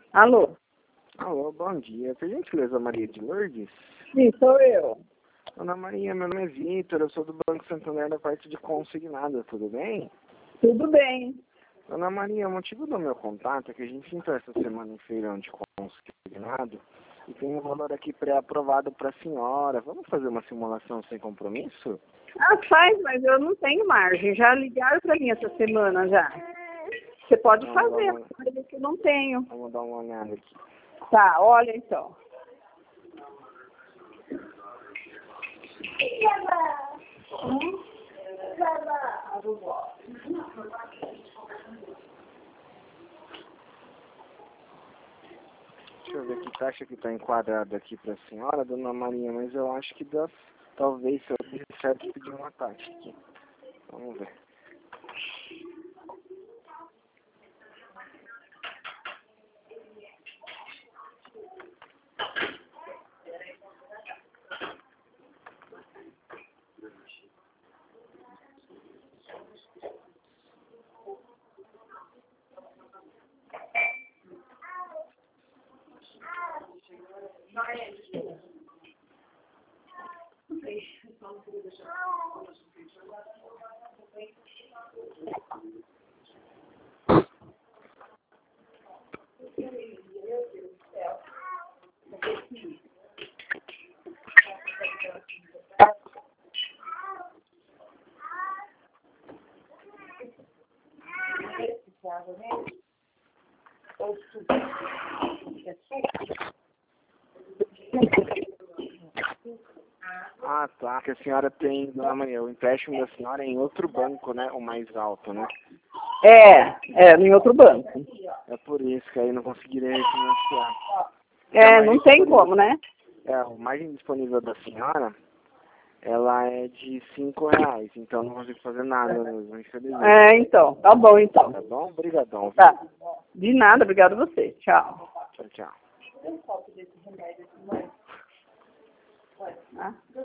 Alô? Alô, bom dia. Por gentileza, Maria de Lourdes? Sim, sou eu. Dona Maria, meu nome é Vitor, eu sou do Banco Santander da parte de consignado, tudo bem? Tudo bem. Dona Maria, o motivo do meu contato é que a gente entrou essa semana em feirão de consignado e tem um valor aqui pré-aprovado para a senhora. Vamos fazer uma simulação sem compromisso? Ah, faz, mas eu não tenho margem. Já ligaram para mim essa semana já. Você pode fazer, mas que eu não tenho. Vamos dar uma olhada aqui. Tá, olha então. Deixa eu ver que taxa que está enquadrada aqui para a senhora, Dona Maria, mas eu acho que talvez se eu fizer certo pedir uma taxa aqui. Vamos ver. Ah, tá. Que a senhora tem, Dona Maria, o empréstimo da senhora é em outro banco, né? O mais alto, né? Em outro banco. É por isso que aí não conseguiria refinanciar. Não tem como, né? O margem disponível da senhora, ela é de R$ 5, então não consigo fazer nada mesmo, infelizmente. Então. Tá bom, então. Tá bom? Obrigadão. Tá. De nada, obrigado a você. Tchau. Tchau, tchau. Ah.